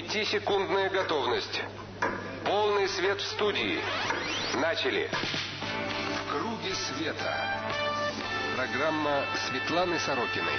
5-секундная готовность. Полный свет в студии. Начали. В круге света. Программа Светланы Сорокиной.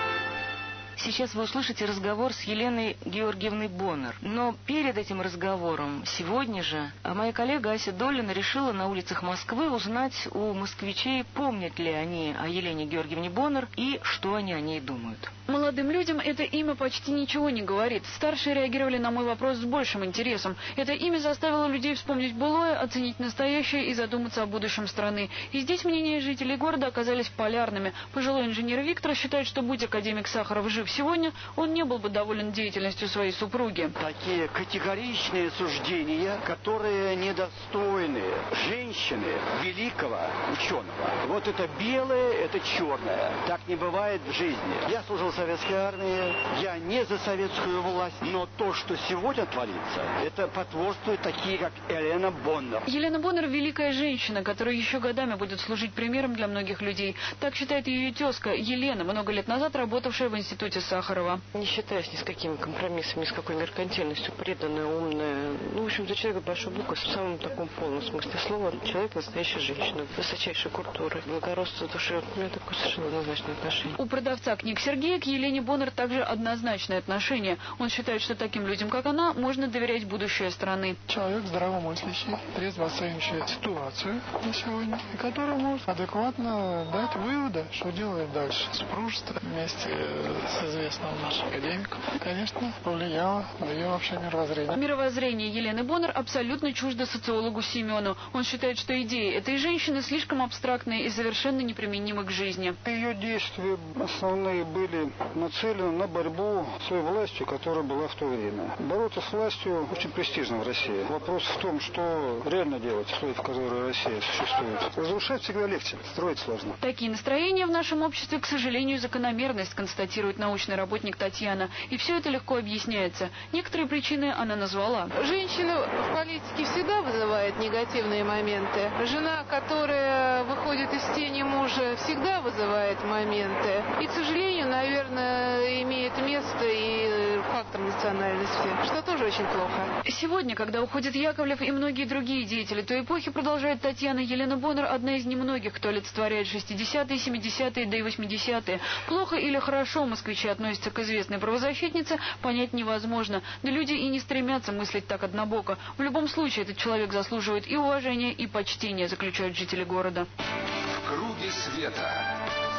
Сейчас вы услышите разговор с Еленой Георгиевной Боннер. Но перед этим разговором сегодня же моя коллега Ася Долина решила на улицах Москвы узнать у москвичей, помнят ли они о Елене Георгиевне Боннер и что они о ней думают. Молодым людям это имя почти ничего не говорит. Старшие реагировали на мой вопрос с большим интересом. Это имя заставило людей вспомнить былое, оценить настоящее и задуматься о будущем страны. И здесь мнения жителей города оказались полярными. Пожилой инженер Виктор считает, что будь академик Сахаров жив сегодня, он не был бы доволен деятельностью своей супруги. Такие категоричные суждения, которые недостойны женщины, великого ученого. Вот это белое, это черное. Так не бывает в жизни. Я служил в советской армии, я не за советскую власть, но то, что сегодня творится, это потворствует такие, как Елена Боннер. Елена Боннер – великая женщина, которая еще годами будет служить примером для многих людей. Так считает ее тезка Елена, много лет назад работавшая в институте Сахарова. Не считаясь ни с какими компромиссами, ни с какой меркантильностью, преданная, умная. В общем-то, человек большой буквы, в самом таком полном смысле слова. Человек настоящая женщина, высочайшей культуры, благородства души. У меня такое совершенно однозначное отношение. У продавца книг Сергея к Елене Боннер также однозначное отношение. Он считает, что таким людям, как она, можно доверять будущее страны. Человек здравомыслящий, трезво оценивающий ситуацию на сегодня, и который может адекватно дать выводы, что делать дальше. Супружество вместе с известным нашим академиком, конечно, повлияло на ее вообще мировоззрение. Мировоззрение Елены Боннер абсолютно чуждо социологу Семену. Он считает, что идеи этой женщины слишком абстрактные и совершенно неприменимы к жизни. Ее действия основные были нацелены на борьбу с той властью, которая была в то время. Бороться с властью очень престижно в России. Вопрос в том, что реально делать в той, в которой Россия существует. Разрушать всегда легче, строить сложно. Такие настроения в нашем обществе, к сожалению, закономерность, констатирует научный работник Татьяна. И все это легко объясняется. Некоторые причины она назвала. Женщина в политике всегда вызывает негативные моменты. Жена, которая выходит из тени мужа, всегда вызывает моменты. И, к сожалению, наверное, имеет место и фактор национальности, что тоже очень плохо. Сегодня, когда уходит Яковлев и многие другие деятели той эпохи, продолжает Татьяна, Елена Боннер одна из немногих, кто олицетворяет 60-е, 70-е, да и 80-е. Плохо или хорошо москвичи относятся к известной правозащитнице, понять невозможно. Да люди и не стремятся мыслить так однобоко. В любом случае, этот человек заслуживает и уважения, и почтения, заключают жители города. В круге света.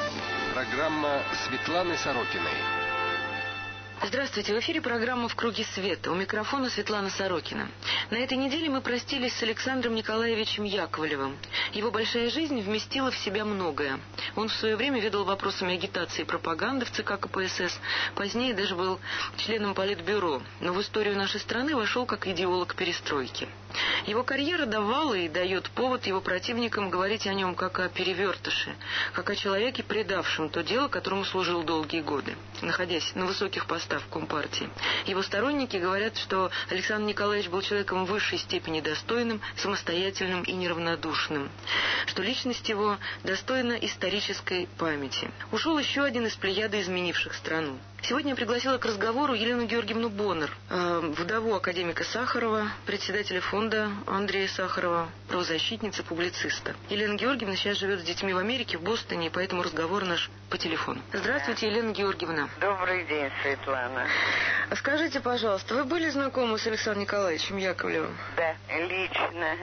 Программа Светланы Сорокиной. Здравствуйте, в эфире программа «В круге света». У микрофона Светлана Сорокина. На этой неделе мы простились с Александром Николаевичем Яковлевым. Его большая жизнь вместила в себя многое. Он в свое время ведал вопросами агитации и пропаганды в ЦК КПСС. Позднее даже был членом Политбюро, но в историю нашей страны вошел как идеолог перестройки. Его карьера давала и дает повод его противникам говорить о нем как о перевертыше, как о человеке, предавшем то дело, которому служил долгие годы, находясь на высоких постах в Компартии. Его сторонники говорят, что Александр Николаевич был человеком в высшей степени достойным, самостоятельным и неравнодушным, что личность его достойна исторической памяти. Ушел еще один из плеяды изменивших страну. Сегодня я пригласила к разговору Елену Георгиевну Боннер, вдову академика Сахарова, председателя фонда Андрея Сахарова, правозащитница, публициста. Елена Георгиевна сейчас живет с детьми в Америке, в Бостоне, поэтому разговор наш по телефону. Здравствуйте, Елена Георгиевна. Добрый день, Светлана. Скажите, пожалуйста, вы были знакомы с Александром Николаевичем Яковлевым? Да, лично.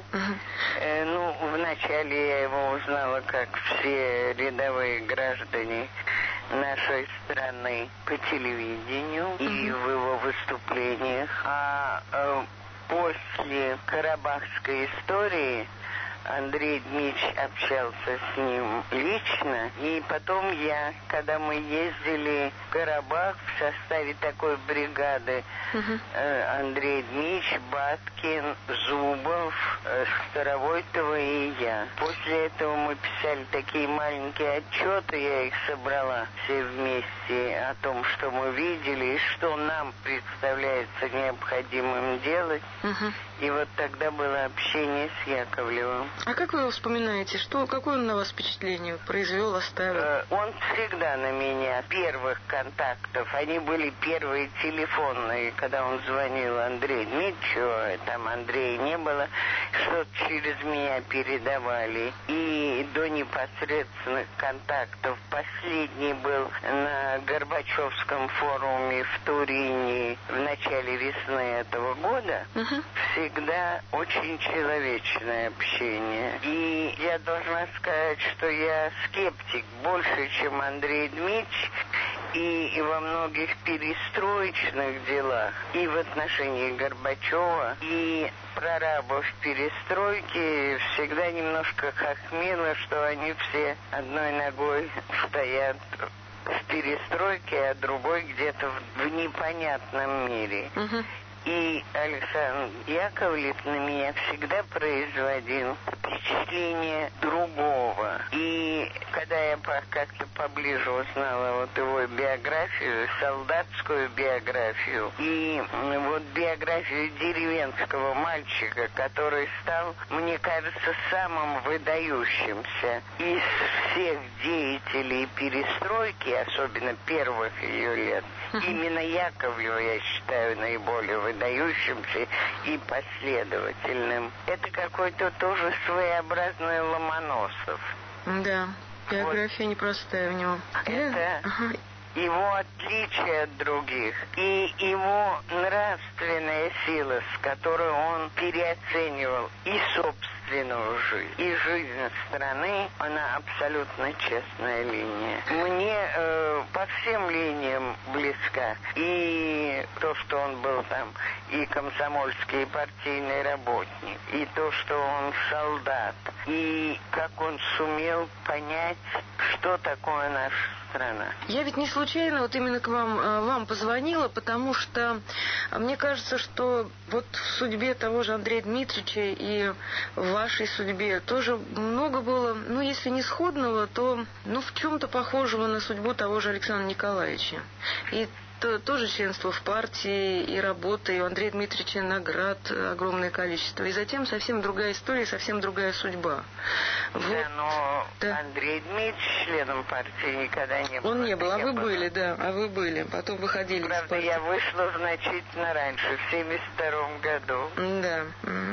Вначале я его узнала, как все рядовые граждане нашей страны, по телевидению и в его выступлениях. А после Карабахской истории Андрей Дмитриевич общался с ним лично. И потом когда мы ездили в Карабах в составе такой бригады, Андрей Дмитриевич, Баткин, Зубов, Старовойтова и я. После этого мы писали такие маленькие отчеты, я их собрала все вместе, о том, что мы видели и что нам представляется необходимым делать. И вот тогда было общение с Яковлевым. А как вы его вспоминаете? Какое он на вас впечатление произвел, оставил? Он всегда на меня первых контактов. Они были первые телефонные, когда он звонил Андрею Дмитриевичу, там Андрея не было, что-то через меня передавали. И до непосредственных контактов последний был на Горбачевском форуме в Турине в начале весны этого года. Всегда очень человечное общение. И я должна сказать, что я скептик больше, чем Андрей Дмитриевич, и во многих перестроечных делах, и в отношении Горбачева, и прорабов перестройки всегда немножко хохмело, что они все одной ногой стоят в перестройке, а другой где-то в непонятном мире. И Александр Яковлев на меня всегда производил впечатление другого. И когда я как-то поближе узнала вот его биографию, солдатскую биографию, и вот биографию деревенского мальчика, который стал, мне кажется, самым выдающимся из всех деятелей перестройки, особенно первых ее лет, именно Яковлева я считаю наиболее выдающимся и последовательным. Это какой-то тоже своеобразный Ломоносов. Да, биография непростая у него. Это его отличие от других и его нравственная сила, с которой он переоценивал и собственную жизнь, и жизнь страны, она абсолютно честная линия. Мне по всем линиям близка. И то, что он был там и комсомольский, и партийный работник, и то, что он солдат, и как он сумел понять, что такое наша страна. Я ведь не случайно вот именно к вам позвонила, потому что мне кажется, что вот в судьбе того же Андрея Дмитриевича и в вашей судьбе тоже много было, если не сходного, то в чем-то похожего на судьбу того же Александра Николаевича. И тоже членство в партии, и работа, и у Андрея Дмитриевича наград огромное количество. И затем совсем другая история, совсем другая судьба. Да, но Андрей Дмитриевич членом партии никогда не был. Он не был, а вы были, да, вы были. Потом выходили из партии. Я вышла значительно раньше, в 1972 году. Да.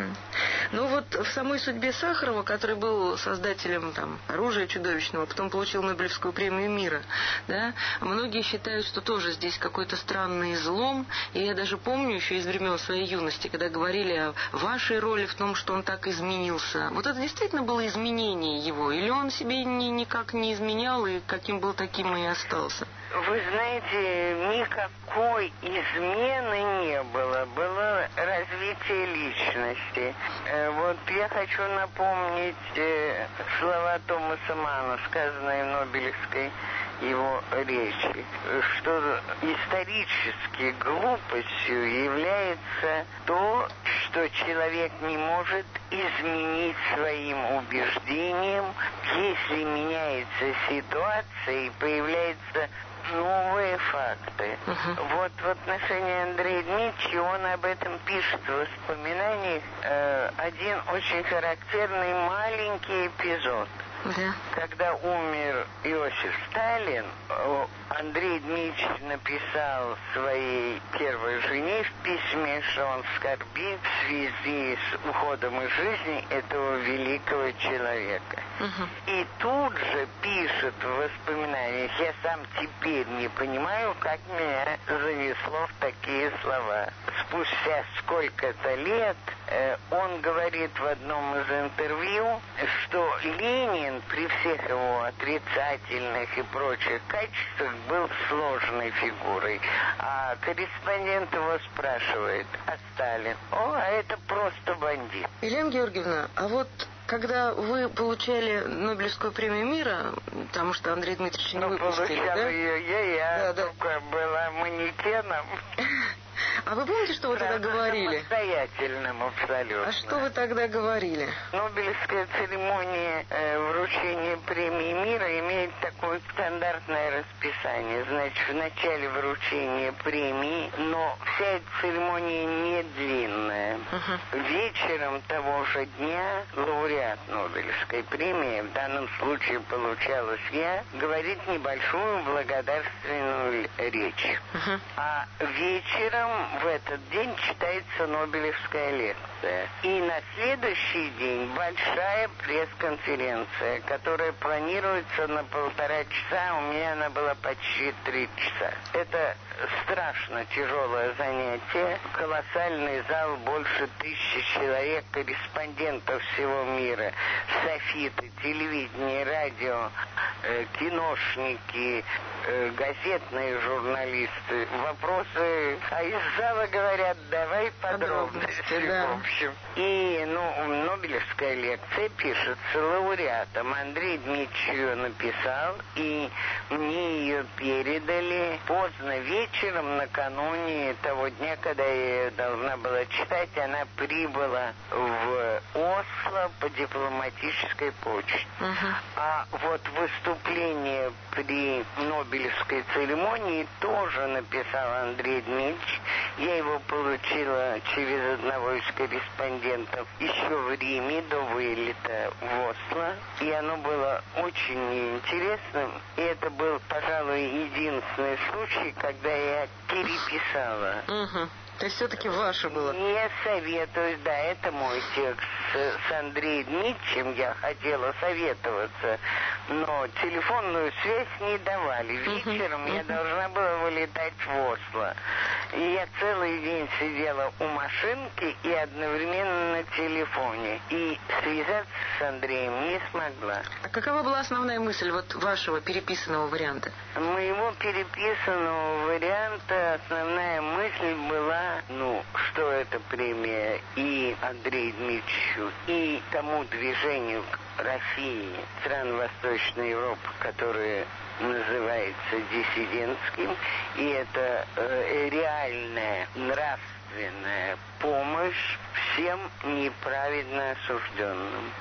Вот в самой судьбе Сахарова, который был создателем оружия чудовищного, потом получил Нобелевскую премию мира, да, многие считают, что тоже здесь какой-то странный излом. И я даже помню еще из времен своей юности, когда говорили о вашей роли в том, что он так изменился. Вот это действительно было изменение его? Или он себе никак не изменял, и каким был, таким и остался? Вы знаете, никакой измены не было. Было развитие личности. Вот я хочу напомнить слова Томаса Манна, сказанные в Нобелевской его речи, что исторически глупостью является то, что человек не может изменить своим убеждениям, если меняется ситуация и появляются новые факты. Вот в отношении Андрея Дмитриевича он об этом пишет в воспоминаниях один очень характерный маленький эпизод. Да. Когда умер Иосиф Сталин, Андрей Дмитриевич написал своей первой жене в письме, что он скорбит в связи с уходом из жизни этого великого человека. И тут же пишет в воспоминаниях, я сам теперь не понимаю, как меня занесло в такие слова. Спустя сколько-то лет он говорит в одном из интервью, что Ленин при всех его отрицательных и прочих качествах был сложной фигурой. А корреспондент его спрашивает, а Сталин? А это просто бандит. Елена Георгиевна, а вот когда вы получали Нобелевскую премию мира, потому что Андрей Дмитриевич не выпустили, получала да? ее я только была манекеном. А вы помните, что вы тогда говорили? Самостоятельным абсолютно. А что вы тогда говорили? Нобелевская церемония вручения премии мира имеет такое стандартное расписание. Значит, в начале вручения премии, но вся эта церемония не длинная. Вечером того же дня лауреат Нобелевской премии, в данном случае получалась я, говорит небольшую благодарственную речь. А вечером в этот день читается Нобелевская лекция. И на следующий день большая пресс-конференция, которая планируется на 1,5 часа, у меня она была почти 3 часа. Это страшно тяжелое занятие. Колоссальный зал, больше 1000 человек, корреспондентов всего мира, софиты, телевидение, радио, киношники, газетные журналисты. Вопросы, а из зала говорят, давай подробности, да. В общем. И, Нобелевская лекция пишется лауреатом. Андрей Дмитриевич ее написал, и мне ее передали поздно вечером, накануне того дня, когда я ее должна была читать. Она прибыла в Осло по дипломатической почте. А вот выступление при Нобелевской церемонии тоже написал Андрей Дмитриевич. Я его получила через одного из корреспондентов еще в Риме до вылета в Осло. И оно было очень интересным. И это был, пожалуй, единственный случай, когда я переписала. То есть все-таки ваше было? Не советую, да, это мой текст. С Андреем Дмитриевичем я хотела советоваться, но телефонную связь не давали. Вечером я должна была вылетать в Осло. И я целый день сидела у машинки и одновременно на телефоне. И связаться с Андреем не смогла. А какова была основная мысль вот вашего переписанного варианта? Моего переписанного варианта основная мысль была, что это премия и Андрею Дмитриевичу, и тому движению России, стран Восточной Европы, которое называется диссидентским, и это реальная нравственная помощь всем неправедно осужденным.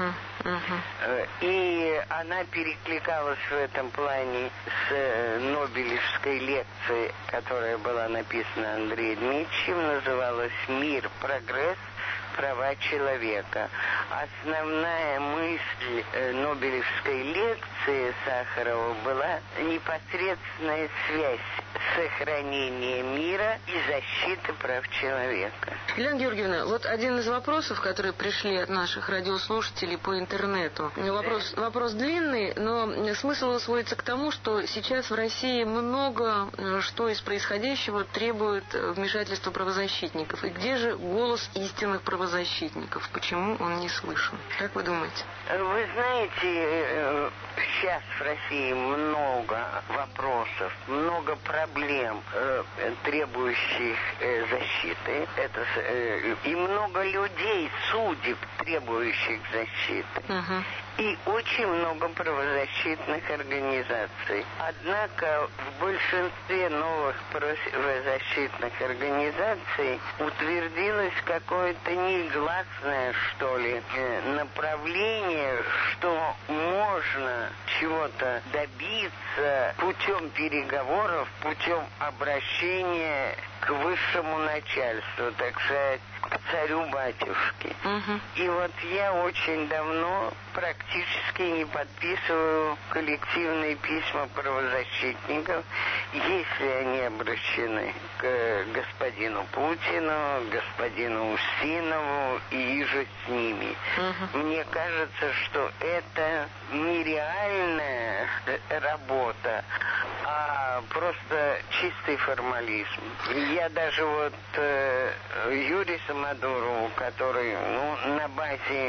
И она перекликалась в этом плане с Нобелевской лекцией, которая была написана Андреем Дмитриевичем, называлась «Мир, прогресс, права человека». Основная мысль Нобелевской лекции Сахарова была непосредственная связь сохранения мира и защиты прав человека. Елена Георгиевна, вот один из вопросов, которые пришли от наших радиослушателей по интернету. Вопрос длинный, но смысл его сводится к тому, что сейчас в России много что из происходящего требует вмешательства правозащитников. И где же голос истинных правозащитников? Почему он не слышен? Как вы думаете? Вы знаете, сейчас в России много вопросов, много проблем, требующих защиты. И много людей, судеб, требующих защиты. И очень много правозащитных организаций. Однако в большинстве новых правозащитных организаций утвердилось какое-то негласное, что ли, направление, что можно чего-то добиться путем переговоров, путем обращения к высшему начальству, так сказать, к царю-батюшке. И вот я очень давно практически не подписываю коллективные письма правозащитников, если они обращены к господину Путину, господину Устинову и иже с ними. Мне кажется, что это нереальная работа, а просто чистый формализм. Я даже вот Юрию Самодурову, который на базе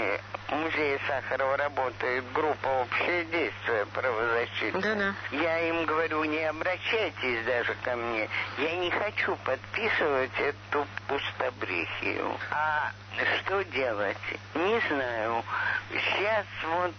музее Сахарова работает группа «Общее действие» правозащитная. Да-да. Я им говорю, не обращайтесь даже ко мне. Я не хочу подписывать эту пустобрехию. А что делать? Не знаю. Сейчас вот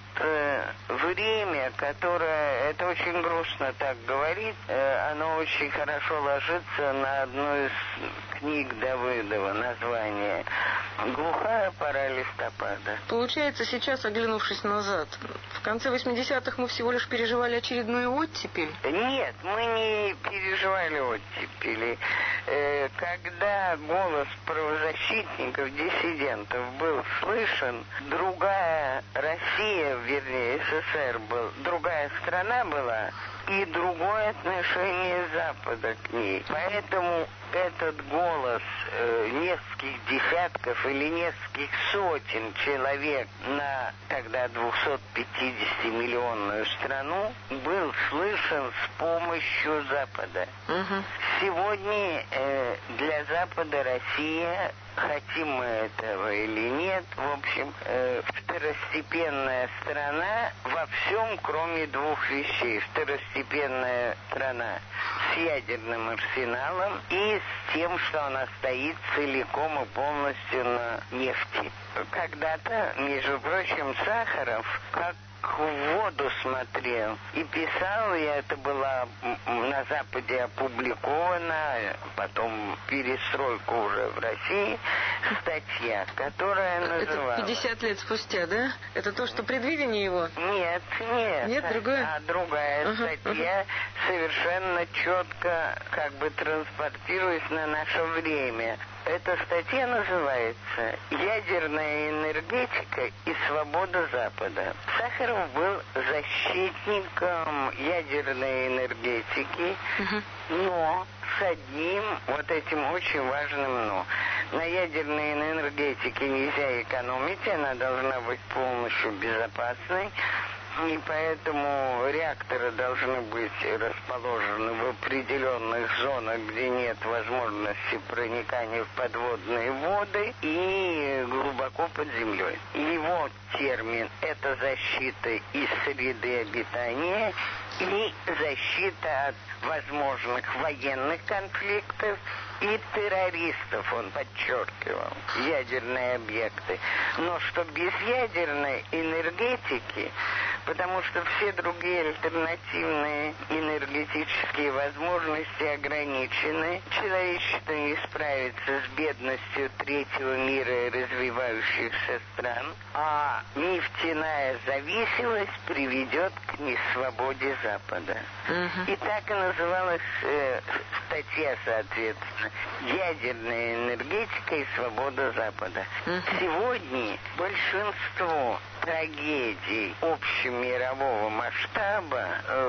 время, которое, это очень грустно так говорить, оно очень хорошо ложится на одну из книг Давыдова, название «Глухая пора листопада». Получается, сейчас, оглянувшись назад, в конце 80-х мы всего лишь переживали очередную оттепель? Нет, мы не переживали оттепели. Когда голос правозащитников, диссидентов был слышен, другая Россия, вернее, СССР был, другая страна была, и другое отношение Запада к ней. Поэтому этот голос нескольких десятков или нескольких сотен человек на тогда 250-миллионную страну был слышен с помощью Запада. Сегодня для Запада Россия, хотим мы этого или нет, в общем, второстепенная страна во всем, кроме двух вещей. Второстепенная страна с ядерным арсеналом и с тем, что она стоит целиком и полностью на нефти. Когда-то, между прочим, Сахаров, как в воду смотрел и писал, и это было на Западе опубликовано, потом перестройку уже в России, статья, которая называлась... Это 50 лет спустя, да? Это то, что предвидение его? Нет. Нет, другое? А другая статья совершенно четко как бы транспортируясь на наше время. Эта статья называется «Ядерная энергетика и свобода Запада». Сахаров был защитником ядерной энергетики, но с одним вот этим очень важным «но». На ядерной энергетике нельзя экономить, она должна быть полностью безопасной. И поэтому реакторы должны быть расположены в определенных зонах, где нет возможности проникания в подводные воды и глубоко под землей. Его термин – это защита из среды обитания и защита от возможных военных конфликтов и террористов, он подчеркивал, ядерные объекты. Но что без ядерной энергетики, потому что все другие альтернативные энергетические возможности ограничены, человечество не справится с бедностью третьего мира и развивающихся стран, а нефтяная зависимость приведет к несвободе Запада. И так и называлась статья, соответственно, «Ядерная энергетика и свобода Запада». Сегодня большинство трагедий общемирового масштаба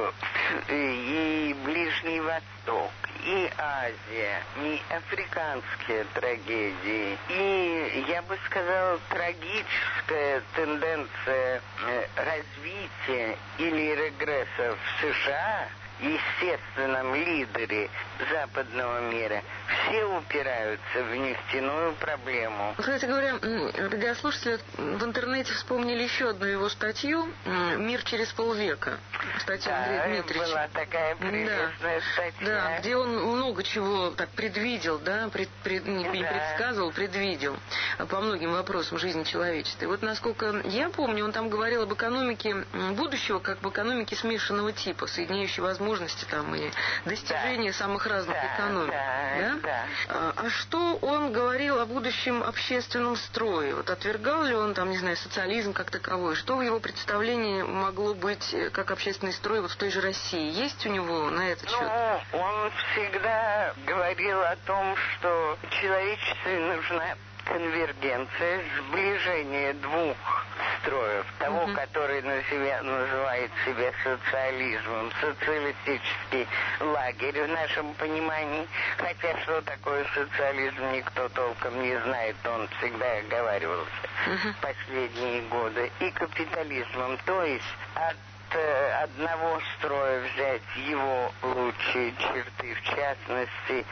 и Ближний Восток, и Азия, и африканские трагедии, и, я бы сказала, трагическая тенденция развития или регресса в США, естественном лидере западного мира, все упираются в нефтяную проблему. Кстати говоря, радиослушатели в интернете вспомнили еще одну его статью «Мир через полвека». Статья Андрея Дмитриевича. Была такая прелестная статья. Да, где он много чего так предвидел, да, не предсказывал, предвидел по многим вопросам жизни человечества. И вот, насколько я помню, он там говорил об экономике будущего, как об экономике смешанного типа, соединяющей возможности там и достижения самых разных экономик. Да? А что он говорил о будущем общественном строе? Вот отвергал ли он, там, не знаю, социализм как таковой? Что в его представлении могло быть как общественный строй вот в той же России? Есть у него на этот счет? Ну, он всегда говорил о том, что человечеству нужна конвергенция, сближение двух строев. Того, который называет себя социализмом, социалистический лагерь в нашем понимании. Хотя что такое социализм, никто толком не знает, он всегда оговаривался последние годы. И капитализмом, то есть от одного строя взять его лучшие черты, в частности,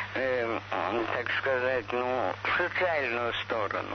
так сказать, социальную сторону,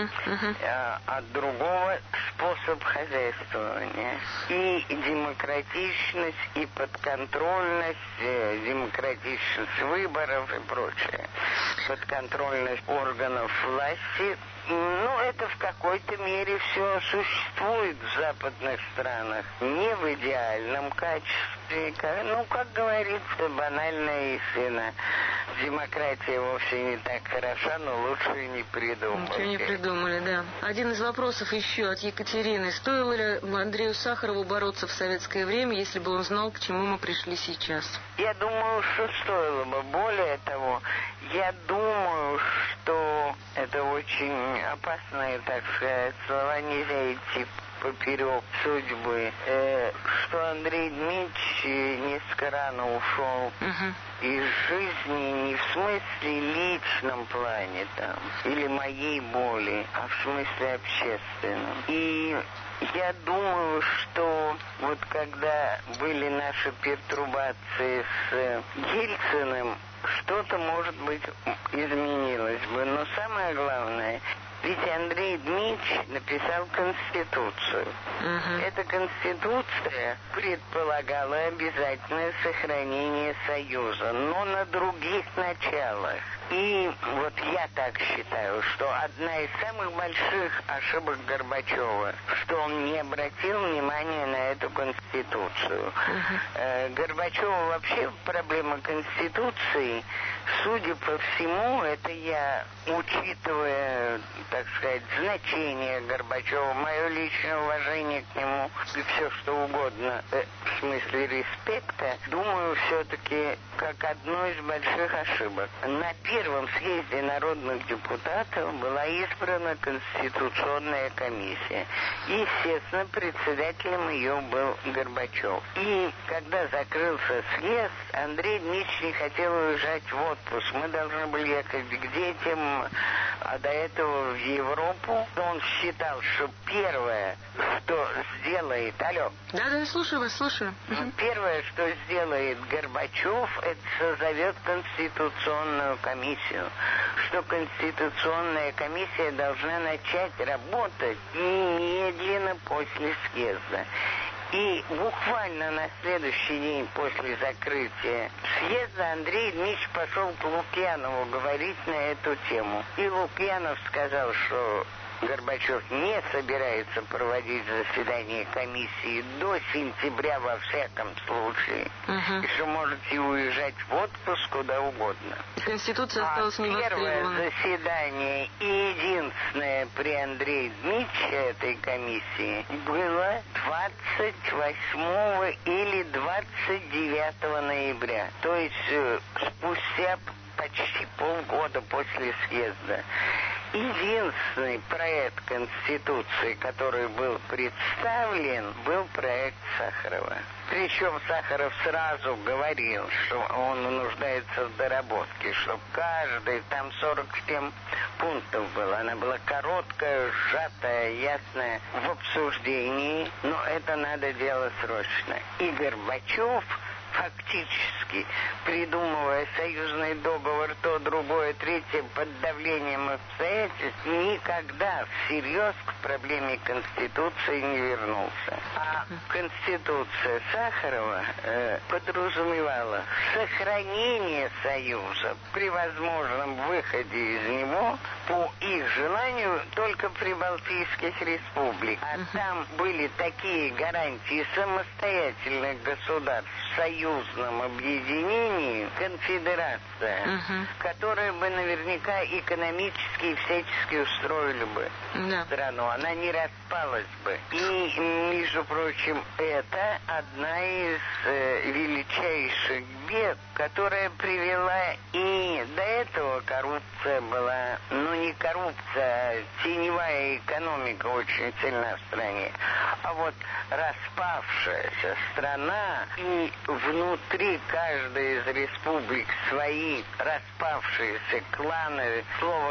а от другого способ хозяйствования. И демократичность, и подконтрольность, демократичность выборов и прочее. Подконтрольность органов власти. Это в какой-то мере все существует в западных странах. Не в идеальном качестве. Как говорится, банальная истина. Демократия вовсе не так хороша, но лучше и не придумали. Ничего не придумали, да. Один из вопросов еще от Екатерины. Стоило ли Андрею Сахарову бороться в советское время, если бы он знал, к чему мы пришли сейчас? Я думаю, что стоило бы. Более того, я думаю, что это очень опасные, так сказать, слова, нельзя идти поперек судьбы, что Андрей Дмитриевич несколько рано ушел из жизни не в смысле личном плане там, или моей боли, а в смысле общественном. И я думаю, что вот когда были наши пертурбации с Ельциным, что-то, может быть, изменилось бы. Но самое главное, ведь Андрей Дмитриевич написал Конституцию. Эта Конституция предполагала обязательное сохранение Союза, но на других началах. И вот я так считаю, что одна из самых больших ошибок Горбачева, что он не обратил внимания на эту Конституцию. Горбачева вообще проблема Конституции, судя по всему, это я, учитывая, так сказать, значение Горбачева, мое личное уважение к нему и все что угодно, в смысле респекта, думаю, все-таки как одну из больших ошибок. На первом съезде народных депутатов была избрана Конституционная комиссия. Естественно, председателем ее был Горбачев. И когда закрылся съезд, Андрей Дмитриевич не хотел уезжать в отпуск. Мы должны были ехать к детям, а до этого в Европу. Он считал, что первое, что сделает... Алло. Да, слушаю вас, слушаю. Первое, что сделает Горбачев, это созовет Конституционную комиссию. Что Конституционная комиссия должна начать работать немедленно после съезда. И буквально на следующий день после закрытия съезда Андрей Дмитриевич пошел к Лукьянову говорить на эту тему. И Лукьянов сказал, что Горбачев не собирается проводить заседание комиссии до сентября во всяком случае. И что можете уезжать в отпуск куда угодно. Конституция осталась невостребованной. Первое заседание и единственное при Андрее Дмитриевиче этой комиссии было 28 или 29 ноября. То есть спустя почти полгода после съезда. Единственный проект Конституции, который был представлен, был проект Сахарова. Причем Сахаров сразу говорил, что он нуждается в доработке, что каждый, там 47 пунктов было. Она была короткая, сжатая, ясная в обсуждении, но это надо делать срочно. И Горбачев, фактически, придумывая союзный договор, то, другое, третье, под давлением обстоятельств, никогда всерьез к проблеме Конституции не вернулся. А Конституция Сахарова подразумевала сохранение Союза при возможном выходе из него по их желанию только прибалтийских республик. А там были такие гарантии самостоятельных государств в союзном объединении, конфедерация, которая бы наверняка экономически и всячески устроили бы страну. Она не распалась бы. И, между прочим, это одна из величайших бед, которая привела и до этого коррупция была, не коррупция, а теневая экономика очень сильна в стране. А вот распавшаяся страна и внутри каждой из республик свои распавшиеся кланы. Слово «клан»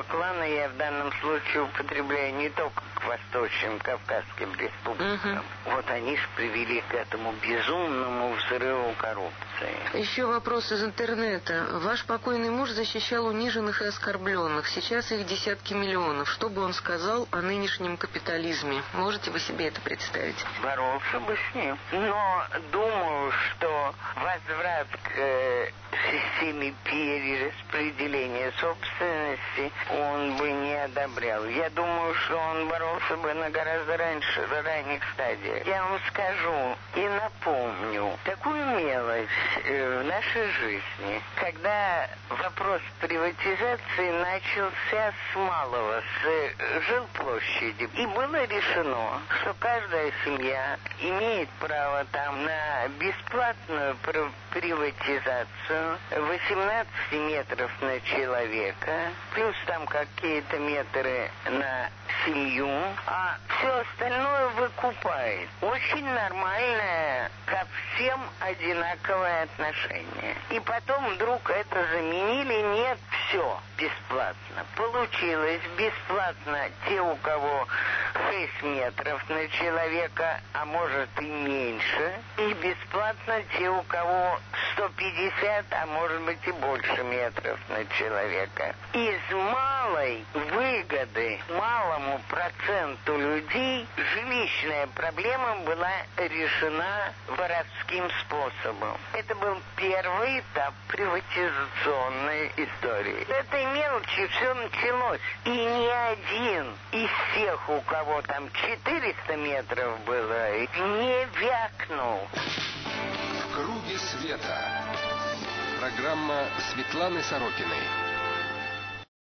Совершенно я в данном случае употребляю не только к Восточным Кавказским республикам. Вот они же привели к этому безумному взрыву коррупции. Еще вопрос из интернета. Ваш покойный муж защищал униженных и оскорбленных. Сейчас их десятки миллионов. Что бы он сказал о нынешнем капитализме? Можете вы себе это представить? Боролся бы с ним. Но думаю, что возврат к системе перераспределения собственности он бы не одобрял. Я думаю, что он боролся бы на гораздо ранних стадиях. Я вам скажу и напомню такую мелочь в нашей жизни, когда вопрос приватизации начался с малого, с жилплощади. И было решено, что каждая семья имеет право там на бесплатную приватизацию 18 метров на человека, плюс там какие-то метры на семью, а все остальное выкупает. Очень нормальное ко всем одинаковое отношение. И потом вдруг это заменили, нет, все бесплатно. Получилось бесплатно те, у кого 6 метров на человека, а может и меньше, и бесплатно те, у кого 150, а может быть и больше метров на человека. Из малой выгоды малому проценту людей жилищная проблема была решена воровским способом. Это был первый этап приватизационной истории. С этой мелочи все началось. И ни один из тех, у кого там 400 метров было, не вякнул. В круге света. Программа Светланы Сорокиной.